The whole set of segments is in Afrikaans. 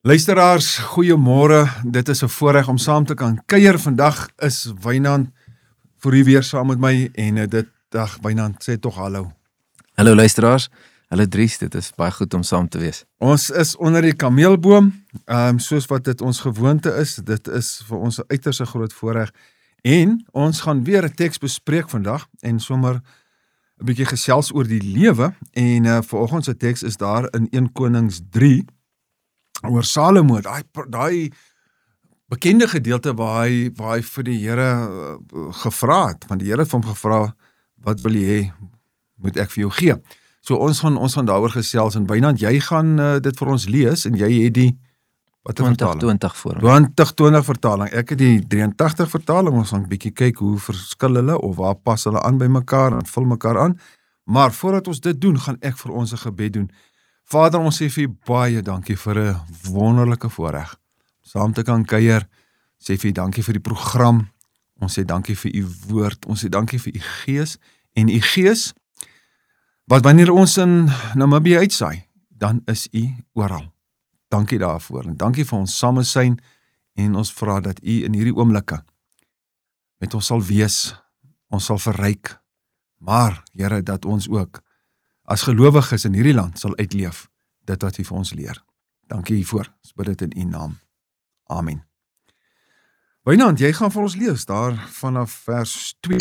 Luisteraars, goeiemôre. Dit is 'n voorreg om saam te kan kuier. Vandag is Wynand vir u weer saam met my en dag Wynand sê tog hallo. Hallo luisteraars. Hallo Dries, dit is baie goed om saam te wees. Ons is onder die kameelboom, soos wat dit ons gewoonte is. Dit is vir ons 'n uiters groot voorreg en ons gaan weer 'n teks bespreek vandag en sommer 'n bietjie gesels oor die lewe en vanoggend se teks is daar in 1 Konings 3 oor Salomo, daai bekende gedeelte waar hy vir die Here gevra het, want die Here het vir hom gevra, wat wil jy hê, moet ek vir jou gee? So ons gaan daaroor gesels en Wynand, jy gaan dit vir ons lees en jy het die, wat 2020 voor. 2020 vertaling, ek het die 83 vertaling, ons gaan 'n bietjie kyk hoe verskil hulle of waar pas hulle aan by mekaar en vul mekaar aan, maar voordat ons dit doen, gaan ek vir ons 'n gebed doen. Vader, ons sê vir u baie dankie vir 'n wonderlike voorreg. Saam te kan kuier, sê vir u dankie vir die program, ons sê dankie vir u woord, ons sê dankie vir u gees, en u gees, wat wanneer ons in Namibië uitsaai, dan is u oral. Dankie daarvoor, en dankie vir ons samesyn, en ons vra dat u in hierdie oomblikke met ons sal wees, ons sal verryk, maar, Here, dat ons ook as gelowiges in hierdie land sal uitleef, dit wat u vir ons leer. Dankie hiervoor, ons bid dit in u naam. Amen. Wynand, jy gaan vir ons lees, daar vanaf vers 2.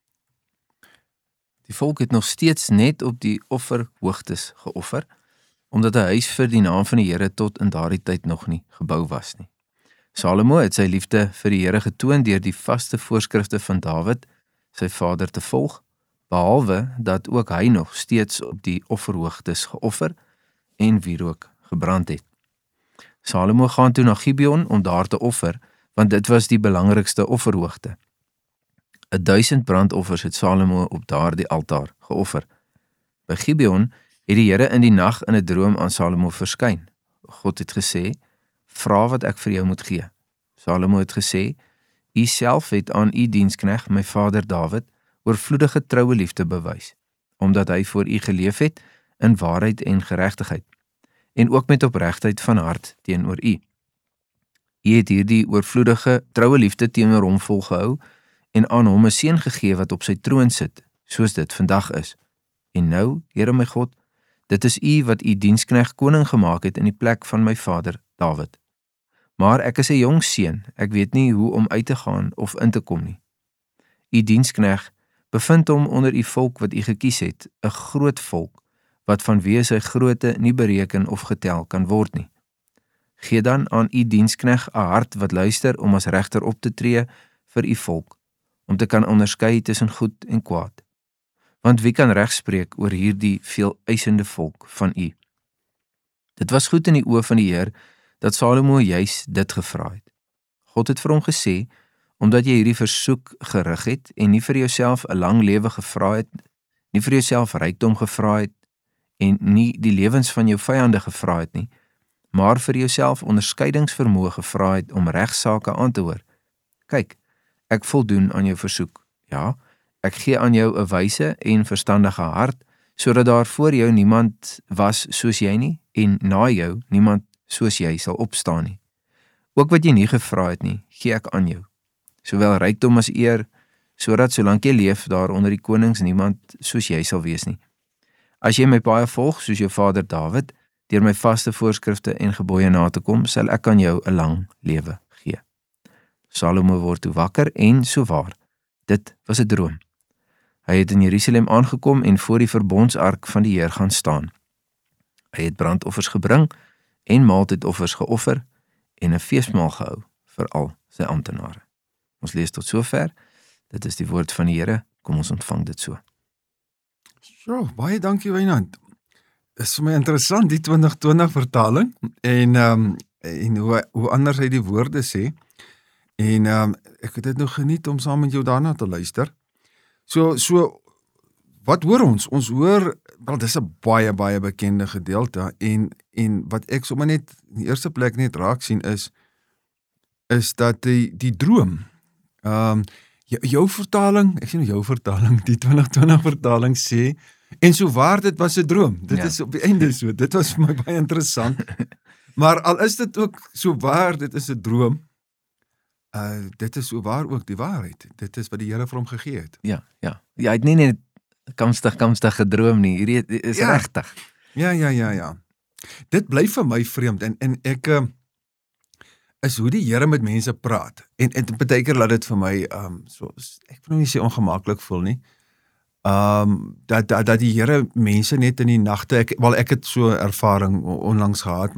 Die volk het nog steeds net op die offerhoogtes geoffer, omdat 'n huis vir die naam van die Here tot in daardie tyd nog nie gebou was nie. Salomo het sy liefde vir die Here getoon deur die vaste voorskrifte van Dawid, sy vader, te volg, behalwe dat ook hy nog steeds op die offerhoogtes geoffer en wierook gebrand het. Salomo gaan toe na Gibeon om daar te offer, want dit was die belangrikste offerhoogte. 1000 brandoffers het Salomo op daardie altaar geoffer. By Gibeon het die Here in die nag in 'n droom aan Salomo verskyn. God het gesê, vra wat ek vir jou moet gee. Salomo het gesê, u self het aan u diensknegt, my vader Dawid, oorvloedige troue liefde bewys, omdat hy voor u geleef het in waarheid en geregtigheid, en ook met opregtheid van hart teenoor u. U het hierdie oorvloedige troue liefde teenoor hom volgehou, en aan hom 'n seun gegee wat op sy troon sit, soos dit vandag is. En nou, Here my God, dit is u wat u diensknegt koning gemaak het in die plek van my vader Dawid. Maar ek is 'n jong seun, ek weet nie hoe om uit te gaan of in te kom nie. U diensknegt bevind hom onder u volk wat u gekies het, 'n groot volk, wat vanweë sy grootte nie bereken of getel kan word nie. Gee dan aan u diensknegt 'n hart wat luister om as regter op te tree vir u volk, om te kan onderskei tussen goed en kwaad. Want wie kan regspreek oor hierdie veel eisende volk van u? Dit was goed in die oë van die Heer, dat Salomo juis dit gevra het. God het vir hom gesê, omdat jy hierdie versoek gerig het, en nie vir jouself 'n lang lewe gevra het, nie vir jouself rykdom gevra het, en nie die lewens van jou vyande gevra het nie, maar vir jouself onderskeidingsvermoë gevra het om regsake aan te hoor. Kyk, ek voldoen aan jou versoek. Ja, ek gee aan jou 'n wyse en verstandige hart, sodat daar voor jou niemand was soos jy nie, en na jou niemand soos jy sal opstaan nie. Ook wat jy nie gevra het nie, gee ek aan jou. Sowel rykdom as eer, sodat solank jy leef daar onder die konings niemand soos jy sal wees nie. As jy my paaie volg, soos jou vader Dawid, deur my vaste voorskrifte en gebooie na te kom, sal ek aan jou 'n lang lewe gee. Salomo word toe wakker en sowaar, dit was 'n droom. Hy het in Jerusalem aangekom en voor die verbondsark van die Heer gaan staan. Hy het brandoffers gebring en maaltydoffers geoffer en 'n feesmaal gehou vir al sy amptenare. Ons lees tot sover. Dit is die woord van die Here. Kom ons ontvang dit so. So, baie dankie Wynand. Is vir my interessant, die 2020 vertaling, en hoe anders hy die woorde sê, en ek het dit nou geniet om saam met jou daarna te luister. So, wat hoor ons? Ons hoor, wel, dis 'n baie bekende gedeelte, en wat ek sommer net in die eerste plek net raak sien is dat die droom, jou vertaling, ek sien jou vertaling, die 2020 vertaling sê, en so waar dit was 'n droom, dit is op die einde so, dit was vir my baie interessant, Maar al is dit ook so waar, dit is 'n droom, dit is so waar ook die waarheid. Dit is wat die Here vir hom gegee het. Ja, hy het nie net kamstig gedroom nie, hierdie is Ja. regtig. Ja. Dit bly vir my vreemd en ek is hoe die Here met mense praat. En baie keer laat dit vir my ek wil nie sê ongemaklik voel nie. Dat die Here mense net in die nagte, ek het so ervaring onlangs gehad,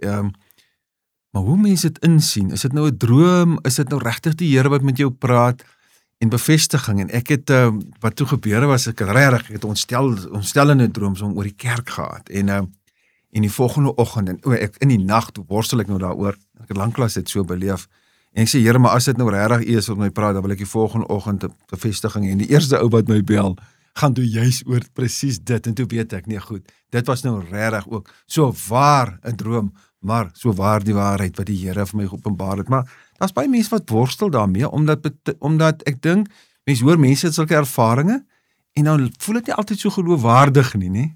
maar hoe mense dit insien, is dit nou 'n droom, is dit nou regtig die Here wat met jou praat, en bevestiging, en ek het, wat toe gebeur was, ek het ontstellende droom om oor die kerk gehad, en die volgende oggend, en ek in die nag, toe worstel ek nou daaroor, ek het lanklaas dit so beleef, en ek sê, Here, maar as dit nou regtig is wat my praat, dan wil ek die volgende oggend 'n bevestiging, en die eerste ou wat my bel, gaan toe juis oor presies dit, en toe weet ek, nee goed, dit was nou regtig ook, so waar 'n droom, maar so waar die waarheid wat die Here vir my geopenbaar het, maar daar's baie mense wat worstel daarmee, omdat ek dink, mense hoor mense het sulke ervarings, en dan voel dit nie altyd so geloofwaardig nie.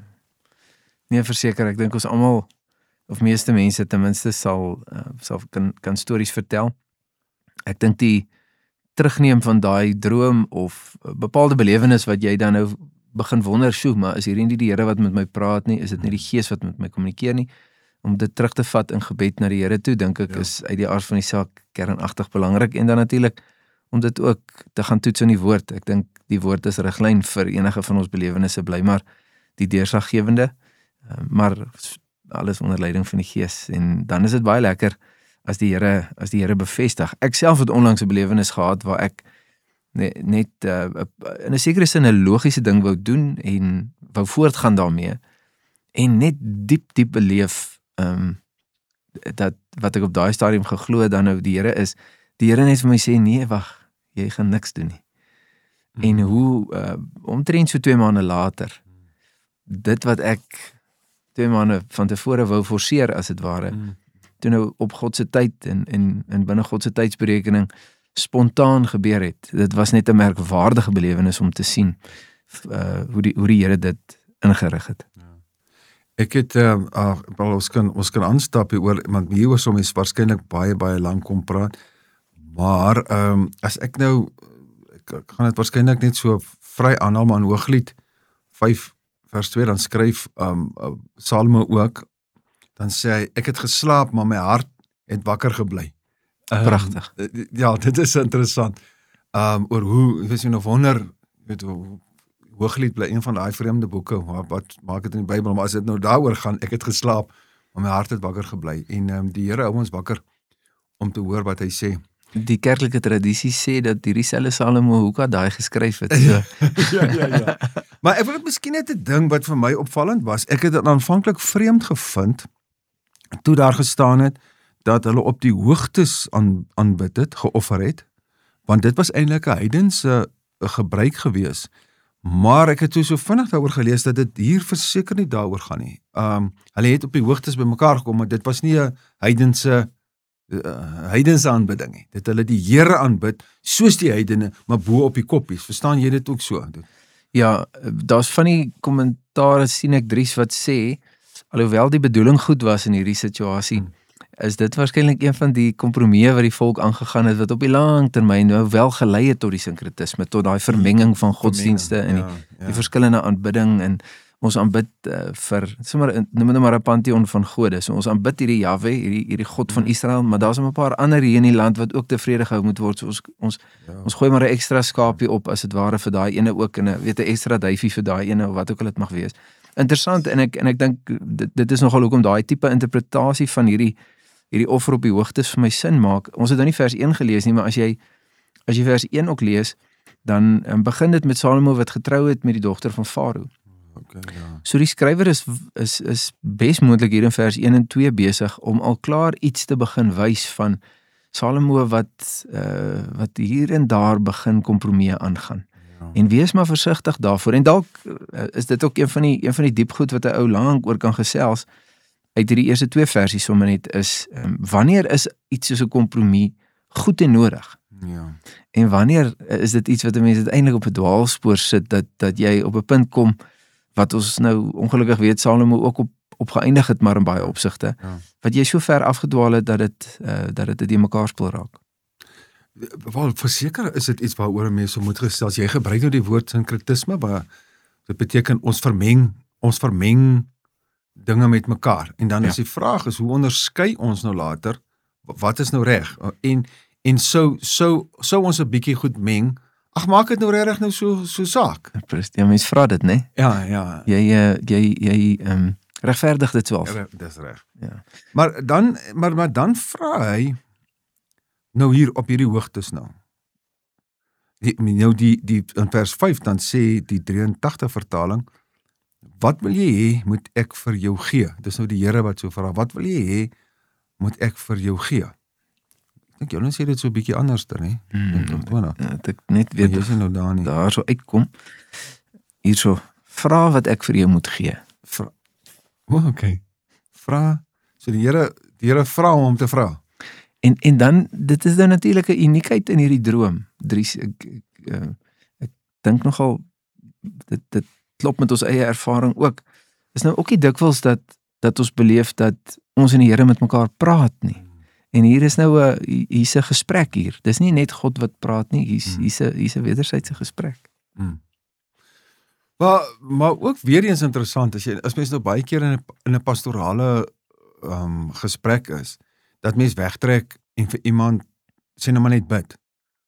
Nee, verseker, ek dink ons almal, of meeste mense ten minste sal kan stories vertel. Ek dink die terugneem van daai droom of bepaalde belewenis wat jy dan nou begin wonder, maar is hierdie nie die Here wat met my praat nie, is dit nie die Gees wat met my kommunikeer nie, om dit terug te vat in gebed na die Here toe, dink ek is uit die aard van die saak kernagtig belangrik, en dan natuurlik om dit ook te gaan toets in die woord. Ek dink die woord is riglyn vir enige van ons belewennisse, bly maar die deurslaggewende, maar alles onder leiding van die Gees, en dan is dit baie lekker as die Here bevestig. Ek self het onlangs 'n belewenis gehad waar ek net in 'n sekere sin 'n logiese ding wou doen en wou voortgaan daarmee, en net diep beleef dat wat ek op daai stadium geglo dan nou die Here is, die Here net vir my sê, nee, wag, jy gaan niks doen nie. En hoe omtrent so 2 maande later, dit wat ek 2 maande van tevore wou forceer as het ware, toe nou op God se tyd en binne God se tydsberekening spontaan gebeur het. Dit was net 'n merkwaardige belewenis om te sien hoe die Here dit ingerig het. Ek het, ons kan aanstap hieroor, want hieroor sou mens waarskynlik baie lank kom praat, maar as ek nou, ek gaan dit waarskynlik net so vry aanhaal, maar in Hooglied 5 vers 2, dan skryf Salomo ook, dan sê hy, ek het geslaap, maar my hart het wakker gebly. Pragtig. Ja, dit is interessant. Oor hoe, ek weet jy nog wonder, Hooglied bly een van daai vreemde boeke, wat maak dit in die Bybel, maar as dit nou daaroor gaan, ek het geslaap, maar my hart het wakker gebly, en die Here hou ons wakker, om te hoor wat hy sê. Die kerklike tradisie sê dat hierdie selfe Salomo Hoeka daai geskryf het. So. Ja. Maar ek wil dit miskien net 'n ding wat vir my opvallend was, ek het dit aanvanklik vreemd gevind, toe daar gestaan het, dat hulle op die hoogtes aanbid het, geoffer het, want dit was eintlik 'n heidense gebruik gewees, maar ek het so vinnig daaroor gelees, dat dit hier verseker nie daaroor gaan nie. Hulle het op die hoogtes bymekaar gekom, maar dit was nie 'n heidense aanbidding nie. Dit hulle die Here aanbid, soos die heidene, maar bo op die koppies. Verstaan jy dit ook so? Ja, daar's van die kommentare sien ek Dries wat sê, alhoewel die bedoeling goed was in hierdie situasie, is dit waarskynlik een van die kompromieë wat die volk aangegaan het, wat op die lang termyn nou wel gelei het tot die sinkretisme, tot daai vermenging van godsdienste en die verskillende aanbidding, en ons aanbid noem dit maar 'n pantheon van gode. So ons aanbid hierdie Jahwe, hierdie God van Israel, maar daar's 'n paar ander hier in die land wat ook tevrede gehou moet word. So ons gooi maar 'n ekstra skaapie op as dit ware vir daai ene ook, en 'n ekstra duifie vir daai ene, of wat ook al dit mag wees. Interessant, en ek dink dit is nogal hoekom daai tipe interpretasie van hierdie offer op die hoogtes vir my sin maak. Ons het nou nie vers 1 gelees nie, maar as jy vers 1 ook lees, dan begin dit met Salomo wat getrou het met die dogter van Farao. Okay, ja. So die skrywer is bes moontlik hier in vers 1 en 2 besig om al klaar iets te begin wys van Salomo wat hier en daar begin kompromieë aangaan. Ja. En wees maar versigtig daarvoor. En dalk is dit ook een van die diepgoed wat 'n ou lank oor kan gesels uit hierdie eerste 2 versies sommer net is, wanneer is iets soos 'n kompromie goed en nodig? Ja. En wanneer is dit iets wat 'n mens uiteindelik op 'n dwaalspoor sit, dat jy op 'n punt kom wat ons nou ongelukkig weet Salomo ook op geëindig het, maar in baie opsigte, wat jy so ver afgedwaal het dat dit die mekaar speel raak. Wel, verseker is dit iets waaroor mense moet gestel. Jy gebruik nou die woord sinkretisme, maar dit beteken ons vermeng dinge met mekaar. En dan is die vraag is, hoe onderskei ons nou later, wat is nou reg? En sou ons 'n bietjie goed meng, maak dit nou regtig nou so saak? Ja, mens vra dit, né? Ja. Jy regverdig dit so af. Ja, dis reg. Ja. Maar dan vra hy, nou hier op hierdie hoogtes nou. Die in vers 5 dan sê die 83 vertaling, wat wil jy hê moet ek vir jou gee? Dis nou die Here wat so vra, wat wil jy hê moet ek vir jou gee? Ek dink julle sê dit so 'n bietjie anders dan, hè? Dat ek net weet jy sien nou daar so uitkom. Hierso, vra wat ek vir jou moet gee. Okay. Vra, so die Here vra om te vra. En dan, dit is dan natuurlik 'n uniekheid in hierdie droom. Dries, ek dink nogal, dit klop met ons eie ervaring ook. Is nou ook nie dikwels dat ons beleef dat ons en die Here met mekaar praat nie. En hier is nou hier's 'n gesprek hier. Dis nie net God wat praat nie, hier's 'n wederwysige gesprek. Maar ook weer eens interessant, as mens nou baie keer in 'n pastorale gesprek is, dat mens wegtrek en vir iemand sê nou maar net bid.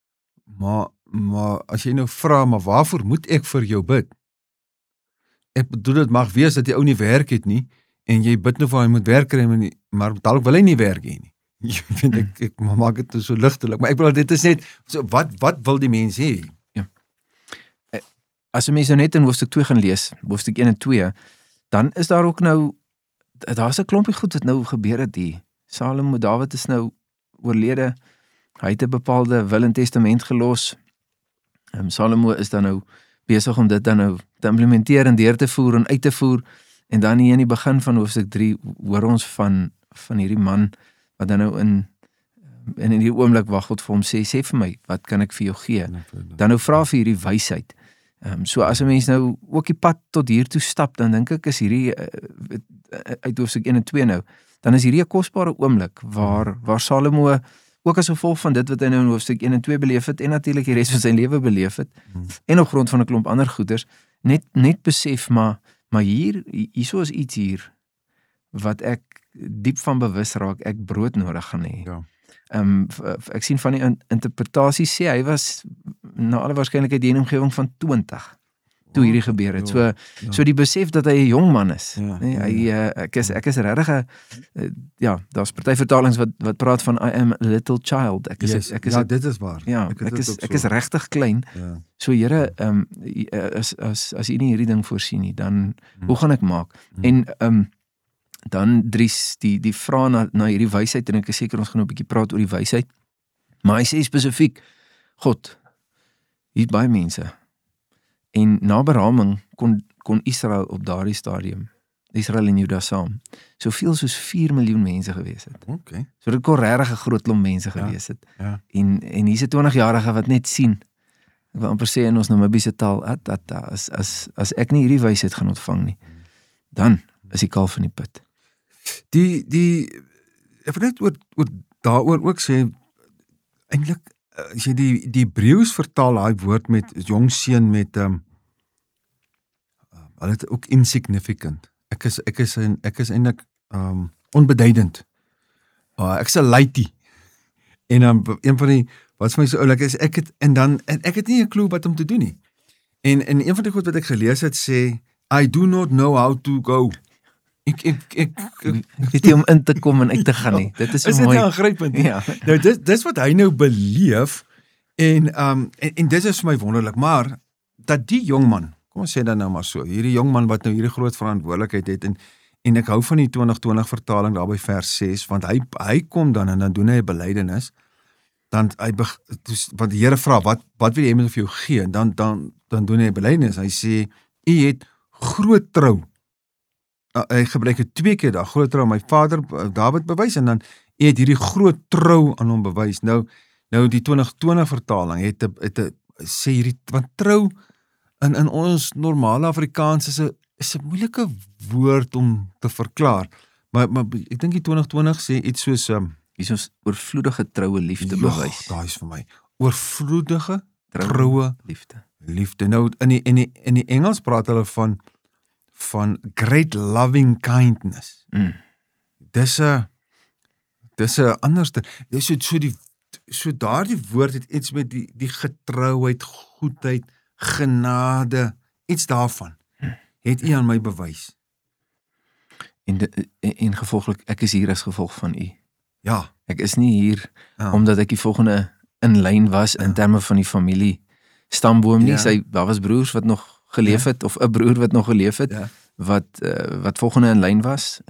Maar as jy nou vra, maar waarvoor moet ek vir jou bid? Ek bedoel, dit mag wees dat die ou nie werk het nie, en jy bid nou vir hy moet werk kry, maar dalk wil hy nie werk hê nie. Jy weet, ek maak dit so ligtelik, maar ek bedoel, dit is net, so, wat wil die mens hê? Ja. As 'n mens nou net in hoofstuk 2 gaan lees, hoofstuk 1 en 2, dan is daar ook nou, daar's 'n klompie goed wat nou gebeur het hier. Salomo, Dawid is nou oorlede, hy het 'n bepaalde wil en testament gelos. Salomo is dan nou besig om dit dan nou te implementeer en deur te voer en uit te voer, en dan hier in die begin van hoofstuk 3 hoor ons van hierdie man, wat dan nou in die oomblik wag God vir hom sê vir my, wat kan ek vir jou gee? Dan nou vra vir hierdie wysheid. So as 'n mens nou ook die pad tot hier toe stap, dan dink ek is hierdie uit hoofstuk 1 en 2 nou, dan is hierdie 'n kosbare oomblik waar Salomo ook as gevolg van dit wat hy nou in hoofstuk 1 en 2 beleef het, en natuurlik die res van sy lewe beleef het, en op grond van 'n klomp ander goeders, net besef, maar hierso is iets hier wat ek diep van bewus raak, ek brood nodig gaan hê. Ja. Ek sien van die interpretasie sê hy was na alle waarskynlikheid in die omgewing van 20 toe hierdie gebeur het. So die besef dat hy 'n jong man is. Ek is regtig daar's party vertalings wat praat van I am a little child. Ek is dit is waar. Ja, ek is regtig klein. Ja. So Here, as U nie hierdie ding voorsien nie, dan hoe gaan ek maak? En dan Dries, die vraag na hierdie wysheid, en ek is seker ons gaan nou 'n bietjie praat oor die wysheid, maar hy sê spesifiek, God, hier's baie mense, en na beraming kon Israel op daardie stadium, Israel en Juda saam, soveel soos 4 miljoen mense gewees het. Okay. So dit kon regtig 'n groot klomp mense gewees het. Ja. En hier's 'n 20-jarige wat net sien, ek wil amper sê in ons Namibiese taal, as ek nie hierdie wysheid gaan ontvang nie, dan is die kalf in die put. Ek wil net oor daaroor ook sê, eintlik, as jy die Hebreëus vertaal daai woord met jong seun met hulle het ook insignificant. Ek is eintlik onbeduidend. Ek is 'n laitie. En een van die wat vir my so oulik is, ek het nie 'n klou wat om te doen nie. En een van die goed wat ek gelees het sê, I do not know how to go. Ek weet nie om in te kom en uit te gaan nie. Dit is so mooi. Is dit aangrypend? Ja. Nou dis wat hy nou beleef, en dit is vir my wonderlik, maar dat die jong man, kom ons sê dan nou maar so, hierdie jong man wat nou hierdie groot verantwoordelikheid het, en ek hou van die 2020 vertaling daar by vers 6, want hy kom dan en dan doen hy 'n belydenis, want die Here vra, wat wil jy met vir jou gee, en dan doen hy 'n belydenis, hy sê, u het groot trou, hy gebruik het 2 keer daar, groot trou, my vader Dawid bewys, en dan het hierdie groot trou aan hom bewys. Nou die 2020 vertaling het sê hierdie, want trou in ons normale Afrikaans is 'n moeilike woord om te verklaar, Maar ek dink die 2020 sê iets soos Hier is ons oorvloedige troue liefde bewys. daai is vir my. Oorvloedige troue liefde. Nou in die Engels praat hulle van great loving kindness. Dis 'n anderste. So daardie woord het iets met die getrouheid, goedheid, genade, iets daarvan. Het U aan my bewys. En gevolglik, ek is hier as gevolg van U. Ja. Ek is nie hier omdat ek die volgende in lyn was in terme van die familie stamboom nie. Daar was broers wat nog geleef het, of 'n broer wat nog geleef het, wat volgende in lyn was.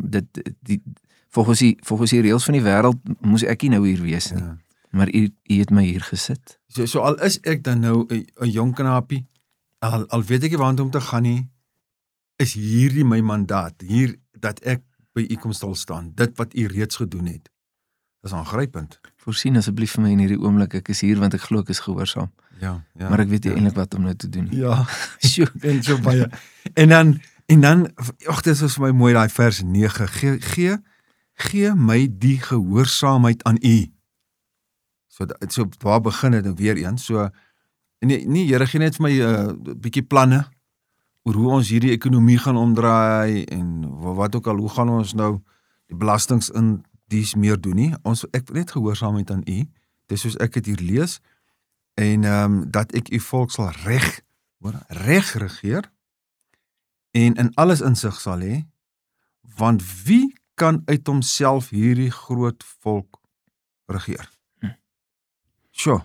Volgens die reëls van die wêreld moes ek nie nou hier wees nie. Maar U het my hier gesit. So al is ek dan nou 'n jong knapie, al weet ek nie waar om te gaan nie, is hierdie my mandaat, hier dat ek by U kom stil staan, dit wat U reeds gedoen het. Dis aangrypend. Voorsien asseblief vir my in hierdie oomblik, ek is hier want ek glo ek is gehoorsaam. Ja. Maar ek weet nie eintlik wat om nou te doen nie. Ja, en so baie. En dan, ag, dit is vir my mooi daai vers 9, gee my die gehoorsaamheid aan U. So waar begin dit nou weer eens? So, nee, Here gee net vir my 'n bietjie planne oor hoe ons hierdie ekonomie gaan omdraai en wat ook al, hoe gaan ons nou die belastings in dies meer doen nie. Ek net gehoorsaamheid aan U, dis soos ek dit hier lees, en dat ek U volk sal reg regeer, en in alles insig sal hê, want wie kan uit homself hierdie groot volk regeer? Sure.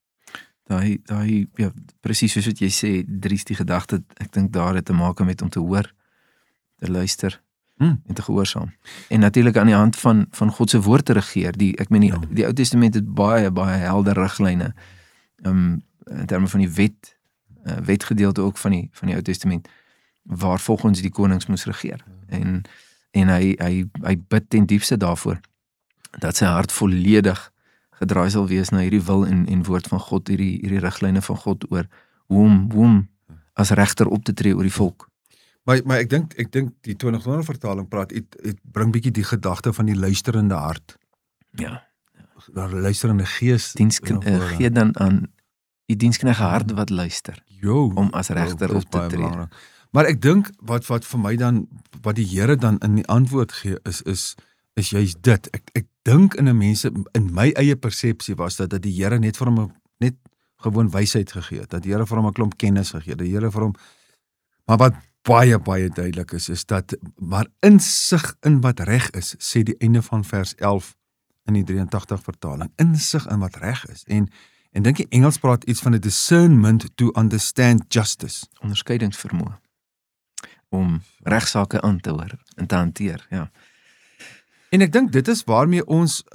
Daai ja, presies soos wat jy sê, Dries, die gedagte, ek dink daar het te maak met om te hoor, te luister en te gehoorsaam. En natuurlik aan die hand van God se woord te regeer. Die Ou Testament het baie helder riglyne in terme van die wetgedeelte ook van die Ou Testament, waar volgens die konings moes regeer. En hy bid ten diepste daarvoor dat sy hart volledig gedraai sal wees na hierdie wil en woord van God, hierdie riglyne van God oor hoe om as regter op te tree oor die volk. Maar ek dink die 2020 vertaling praat, het bring bietjie die gedagte van die luisterende hart. Ja. Daar luisterende gees. Gee dan aan die diensknegge hart wat luister, om as regter op te tree. Maar ek dink wat vir my dan, wat die Here dan in die antwoord gee, is juist dit. Ek dink in 'n mense, in my eie persepsie was dat die Here net vir hom net gewoon wysheid gegee het, dat die Here vir hom 'n klomp kennis gegee het, die Here vir hom, maar wat baie duidelik is dat, maar insig in wat reg is, sê die einde van vers 11 in die 83 vertaling, insig in wat reg is, en dink die Engels praat iets van 'n discernment to understand justice. Onderskeidingsvermoë, om regsaake aan te hoor en te hanteer, ja. En ek dink dit is waarmee ons,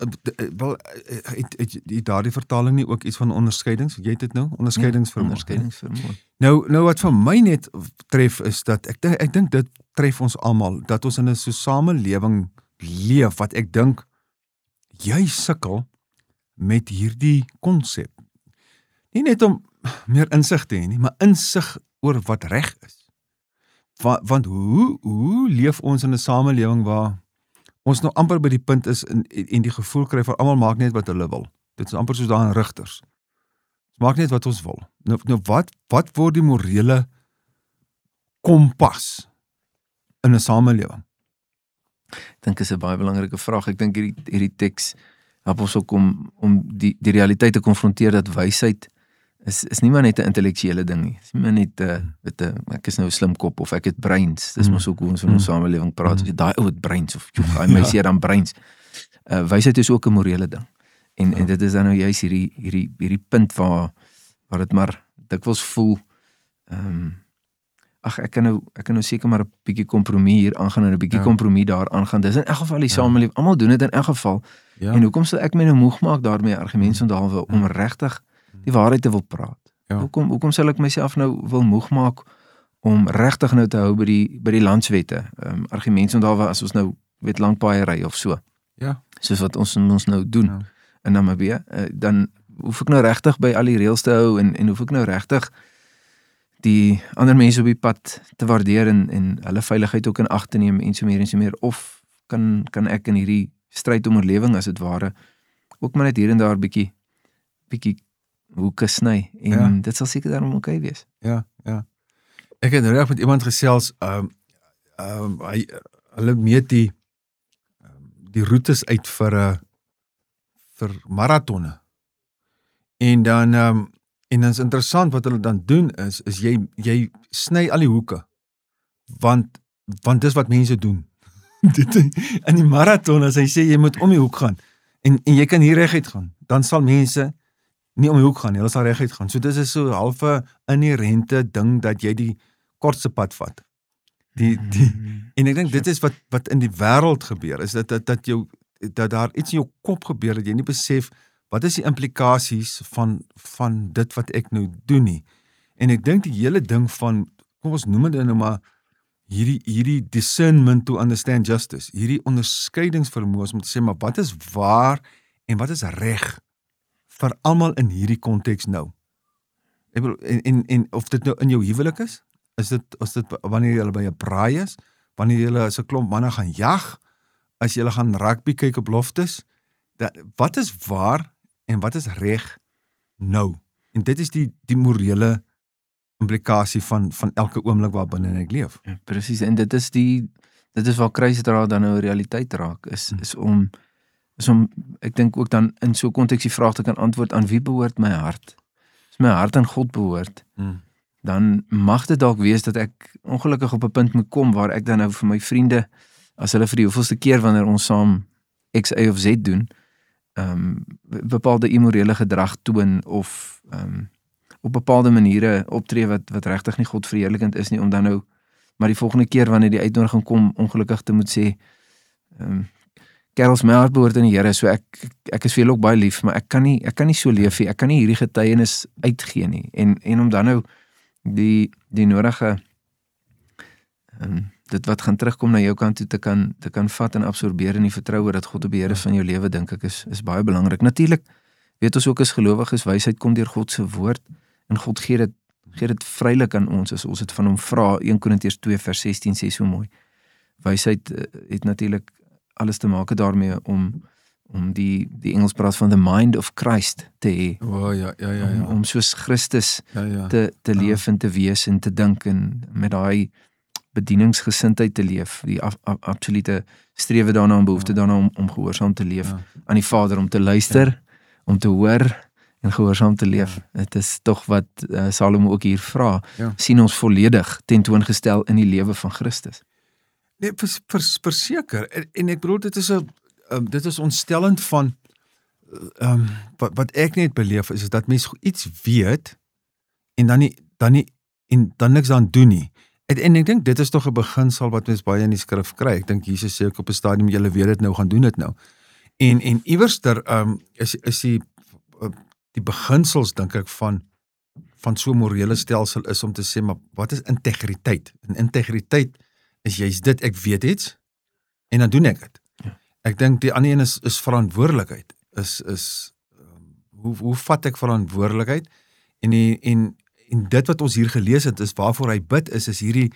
het daardie vertaling nie ook iets van onderskeidings, jy het dit nou, onderskeidingsvermoë. Nou wat vir my net tref is dat, ek dink dit tref ons almal, dat ons in 'n so samelewing leef, wat ek dink, jy sukkel met hierdie konsep. Nie net om meer insig te hê nie, maar insig oor wat reg is. Want hoe leef ons in 'n samelewing waar ons nou amper by die punt is en die gevoel kry van almal maak net wat hulle wil. Dit is amper soos daar in rigters. Ons maak net wat ons wil. Nou wat word die morele kompas in 'n samelewing? Ek dink is 'n baie belangrike vraag. Ek dink hierdie teks help ons ook om die realiteit te konfronteer dat wysheid is nie maar net 'n intellektuele ding nie. Dis nie maar net ek is nou 'n slim kop of ek het breins. Dis mos ook hoe ons in ons samelewing praat. As jy daai ou het breins of daai meisie het dan breins. Wysheid is ook 'n morele ding. En dit is dan nou juist hierdie punt waar dit maar dikwels voel ek kan nou seker maar 'n bietjie kompromie hier aangaan en 'n bietjie kompromie daar aangaan. Dis in elk geval die samelewing. Almal doen dit in elk geval. Ja. En hoekom sal ek my nou moeg maak daarmee argumentsonderhouwe om regtig die waarheid te wil praat? Ja. Hoekom sal ek myself nou wil moeg maak om regtig nou te hou by die landswette? Argumentsonderhouwe as ons nou weet lang paai ry of so. Ja. Soos wat ons nou doen in Namibië, dan hoef ek nou regtig by al die reëls te hou en hoef ek nou regtig die ander mense op die pad te waardeer en hulle veiligheid ook in ag te neem en so meer, of kan ek in hierdie stryd om oorlewing as dit ware ook maar net hier en daar bietjie hoeke sny en dit sal seker daarom oukei wees. Ja. Ek het reg met iemand gesels, hulle meet die roetes uit vir maratonne. En dan is interessant wat hulle dan doen is jy sny al die hoeke. Want dis wat mense doen. In die marathon, as hy sê jy moet om die hoek gaan en jy kan hier reguit gaan, dan sal mense nie om die hoek gaan nie, hulle sal reguit gaan. So dit is so halfe inherente ding dat jy die kortste pad vat. En ek dink dit is wat in die wêreld gebeur, is dat daar iets in jou kop gebeur dat jy nie besef wat is die implikasies van dit wat ek nou doen nie. En ek dink die hele ding van, kom ons noem dit nou maar hierdie discernment to understand justice, hierdie onderskeidingsvermoë om te sê, maar wat is waar en wat is reg vir almal in hierdie konteks nou? Ek bedoel, en of dit nou in jou huwelik is dit wanneer jy by 'n braai is, wanneer jy as 'n klomp manne gaan jag, as jy gaan rugby kyk op loftes, wat is waar en wat is reg nou? En dit is die morele implikasie van elke oomblik waarbinne ek leef. Ja, presies, en dit is waar kruisdra dan nou realiteit raak, is om ek dink ook dan in so 'n konteks die vraag te kan antwoord, aan wie behoort my hart? As my hart aan God behoort, dan mag dit dalk wees dat ek ongelukkig op 'n punt moet kom waar ek dan nou vir my vriende, as hulle vir die hoeveelste keer wanneer ons saam X, Y of Z doen, bepaalde immorele gedrag toon of op bepaalde maniere optree wat regtig nie God verheerlikend is nie, om dan nou maar die volgende keer wanneer die uitnodiging kom ongelukkig te moet sê, kerels, my hart behoort aan die Here, so ek is vir julle ook baie lief, maar ek kan nie so leef nie, ek kan nie hierdie getuienis uitgee nie, en om dan nou die nodige dit wat gaan terugkom na jou kant toe te kan vat en absorbeer in die vertroue dat God op beheer is van jou lewe, dink ek is baie belangrik. Natuurlik weet ons ook as gelowiges, wysheid kom deur God se woord en God gee dit vrylik aan ons as ons dit van hom vra. 1 Korintiërs 2 vers 16 sê so mooi. Wysheid het natuurlik alles te maak daarmee om die Engels praat van the mind of Christ te hê. Ja. Om soos Christus te leef en te wees en te dink en met daai bedieningsgesindheid te leef, die absolute strewe daarna en behoefte daarna om gehoorsaam te leef aan die Vader, om te luister, om te hoor en gehoorsaam te leef. Dit is tog wat Salomo ook hier vra, sien ons volledig tentoongestel in die lewe van Christus. Nee, verseker, en ek bedoel, dit is ontstellend van wat ek net beleef is dat mens iets weet en dan niks aan doen nie. En ek dink dit is tog 'n beginsel wat mens baie in die skrif kry. Ek dink Jesus sê ook op 'n stadium, julle weet dit nou, gaan doen dit nou. En iewerster is die beginsels, dink ek, van so 'n morele stelsel is om te sê, maar wat is integriteit? En integriteit is juist dit, ek weet iets en dan doen ek dit. Ja. Ek dink die ander een is verantwoordelikheid. Hoe vat ek verantwoordelikheid? En dit wat ons hier gelees het, is waarvoor hy bid, is hierdie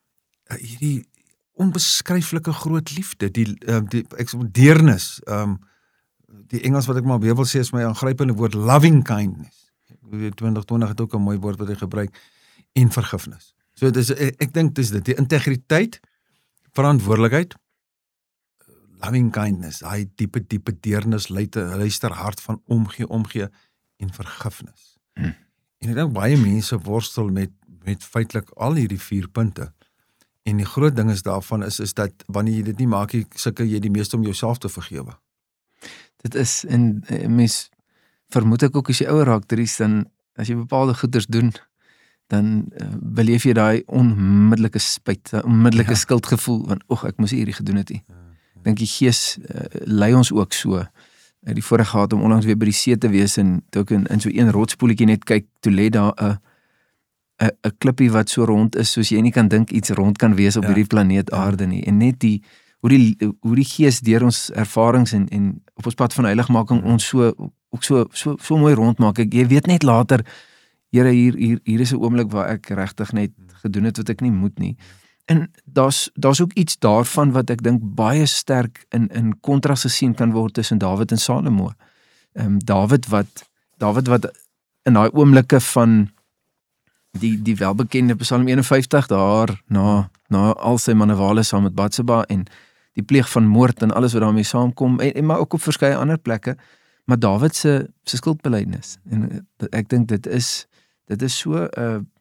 onbeskryflike groot liefde, die deernis, die Engels wat ek maar weer wil sê, is my aangrypende woord, loving kindness. 2020 het ook 'n mooi woord wat hy gebruik, en vergifnis. So ek dink dis dit, die integriteit, verantwoordelikheid, loving kindness, hy diepe deernis, luister hart van omgee en vergifnis. En ek dink baie mense worstel met feitelik al hierdie 4 punte. En die groot ding is daarvan is dat wanneer jy dit nie maak, sukkel jy die meeste om jouself te vergewe. Dit is, en mens vermoed ek ook as jy ouer raak, Dries, dan as jy bepaalde goeders doen, dan beleef jy daai onmiddellike spyt, onmiddellike skuldgevoel van, ek moes hierdie gedoen het nie. Ek dink die Gees lei ons ook so. Die voorreg gehad om onlangs weer by die see te wees en toe ek in so een rotspoeltjie net kyk, toe lê daar 'n klippie wat so rond is, soos jy nie kan dink iets rond kan wees op hierdie planeet aarde nie. En net hoe die Gees deur ons ervarings en op ons pad van heiligmaking ons so mooi rondmaak. Jy weet net later, Here, hier is 'n oomblik waar ek regtig net gedoen het wat ek nie moet nie. En daar's ook iets daarvan wat ek dink baie sterk in kontras gesien kan word tussen Dawid en Salomo. Dawid wat in daai oomblikke van die welbekende Psalm 51 daar na al sy manewale saam met Batseba en die pleeg van moord en alles wat daarmee saamkom en maar ook op verskeie ander plekke, maar Dawid se skuldbelydenis. En ek dink dit is so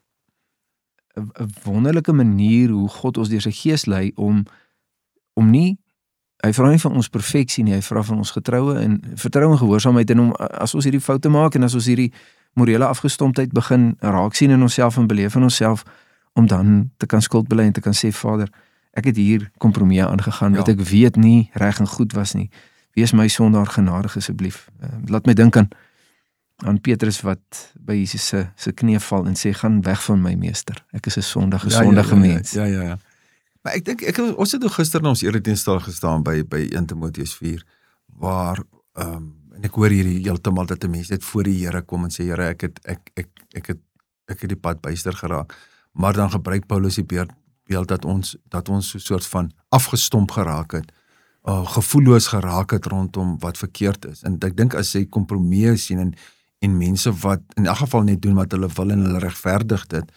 'n wonderlike manier hoe God ons deur sy gees lei om nie, hy vra nie van ons perfeksie nie, hy vra van ons getroue en vertroue en gehoorsaamheid en om as ons hierdie foute maak en as ons hierdie morele afgestomptheid begin raak sien in onsself en beleef in onsself, om dan te kan skuld bely en te kan sê, Vader, ek het hier kompromie aangegaan, wat ek weet nie reg en goed was nie. Wees my sondaar genadig asseblief. Laat my dink aan Petrus wat by Jesus se knie val en sê, gaan weg van my meester. Ek is 'n sondige mens. Ja. Maar ek dink, ons het gister na ons eredienstal gestaan by 1 Timoteus 4, waar, en ek hoor hierdie heeltemal dat 'n mens net voor die Here kom en sê, Here, ek het die pad byster geraak. Maar dan gebruik Paulus die beeld dat ons so soort van afgestomp geraak het, gevoelloos geraak het rondom wat verkeerd is. En ek dink as jy kompromieë sien en mense wat in elk geval net doen wat hulle wil en hulle regverdig dit,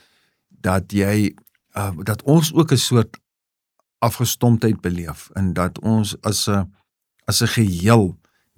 dat ons ook 'n soort afgestomptheid beleef en dat ons as 'n geheel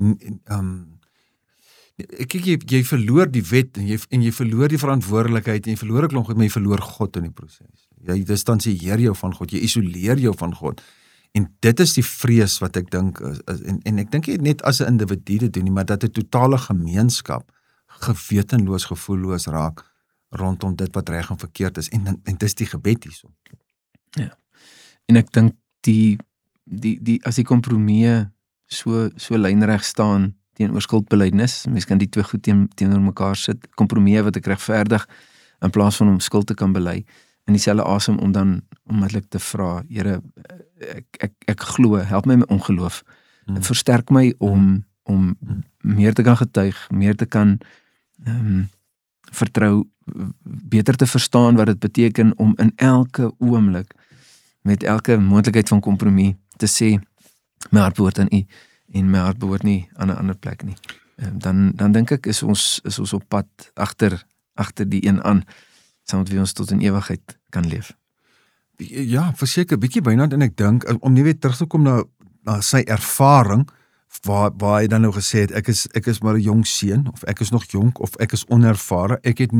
kyk, jy verloor die wet en jy verloor die verantwoordelikheid en jy verloor 'n klomp goed, maar jy verloor God in die proses. Jy distansieer jou van God, jy isoleer jou van God. En dit is die vrees wat ek dink en ek dink nie net as 'n individu dit doen nie, maar dat 'n totale gemeenskap gewetenloos, gevoelloos raak rondom dit wat reg en verkeerd is en dis die gebed hierso. Ja. En ek dink as die kompromieë so lynreg staan teenoor skuldbelydenis, mens kan die twee goed teenoor mekaar sit, kompromieë wat ek regverdig in plaas van om skuld te kan bely, in dieselfde asem om dan onmiddellik te vra, Here, ek glo, help my met ongeloof, versterk my om meer te kan getuig, meer te kan vertrou, beter te verstaan wat dit beteken om in elke oomblik met elke moontlikheid van kompromie te sê, my hart behoort aan U en my hart behoort nie aan 'n ander plek nie. Dan dink ek is ons op pad agter die een aan, saam met wie ons tot in ewigheid kan leef. Ja, verseker, bietjie byna, en ek dink, om nie weer terug te kom na sy ervaring, waar hy dan nou gesê het, ek is maar 'n jong seun, of ek is nog jonk, of ek is onervare,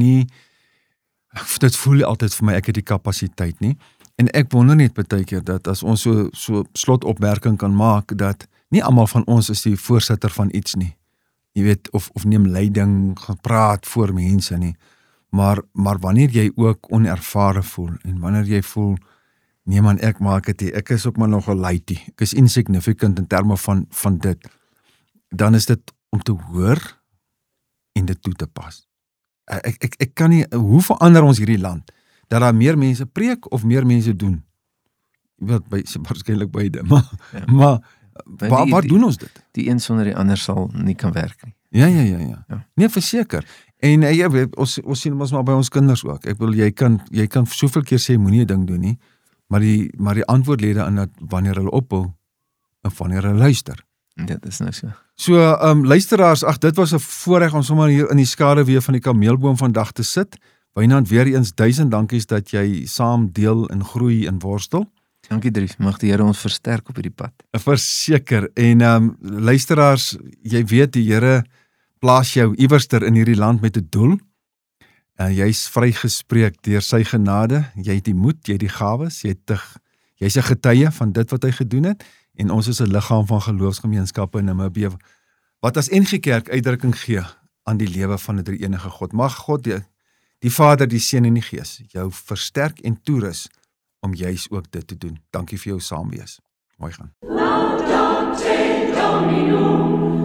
dit voel altyd vir my, ek het die kapasiteit nie, en ek wonder net baie keer, dat as ons so slotopmerking kan maak, dat nie almal van ons is die voorsitter van iets nie, jy weet, of neem leiding, gaan praat voor mense nie, maar wanneer jy ook onervare voel, en wanneer jy voel, nee man, ek maak het nie, ek is ook maar nog 'n laitie, ek is insignificant in terme van dit, dan is dit om te hoor en dit toe te pas. Ek kan nie, hoe verander ons hierdie land, dat daar meer mense preek of meer mense doen? Waarskynlik beide, maar waar doen ons dit? Die een sonder die ander sal nie kan werk nie. Ja. Nee, verseker. En jy weet, ons sien ons maar by ons kinders ook. Ek wil, jy kan soveel keer sê, moenie 'n ding doen nie, maar die antwoord lê daarin dat wanneer hulle ophou, en wanneer hulle luister. Dit is nou so. So, luisteraars, dit was 'n voorreg om sommer hier in die skaduwee van die kameelboom vandag te sit. Wynand, weer eens 1000 dankies dat jy saam deel en groei en worstel. Dankie Dries, mag die Here ons versterk op hierdie pad. Verseker, en luisteraars, jy weet die Here plaas jou iewerster in hierdie land met 'n doel. Jy's vrygespreek deur sy genade, jy het die moed, jy het die gawes, jy's 'n getuie van dit wat hy gedoen het, en ons is 'n liggaam van geloofsgemeenskappe in Namibië, wat as NG Kerk uitdrukking gee aan die lewe van 'n drie-enige God. Mag God, die Vader, die Seun en die Gees, jou versterk en toerus om juis ook dit te doen. Dankie vir jou saamwees. Mooi gaan.